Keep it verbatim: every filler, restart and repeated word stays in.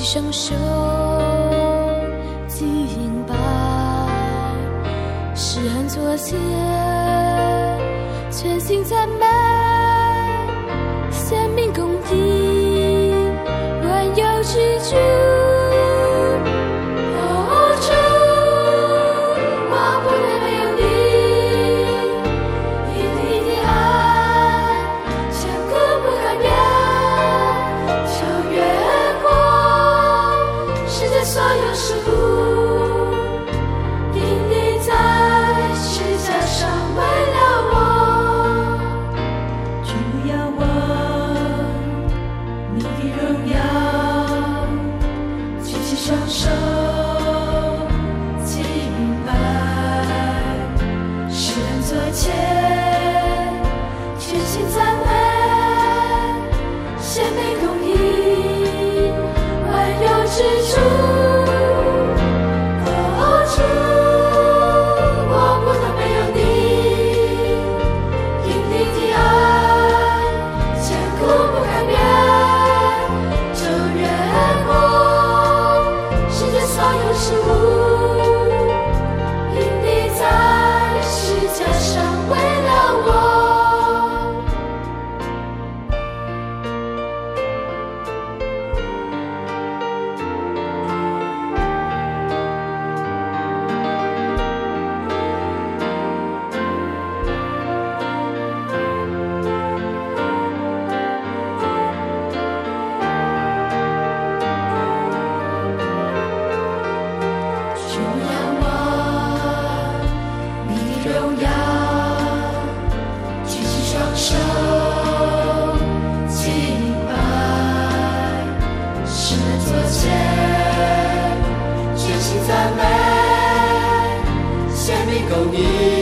双手敬拜，诗和作写，全心赞美，献命公义，万有之主。所有事物因你在十架上为了我，主要我你的荣耀，举起双手敬拜，诗和作写，全心赞美，献美公义，万有之主。手敬拜，诗和作写，全心赞美，献美公义。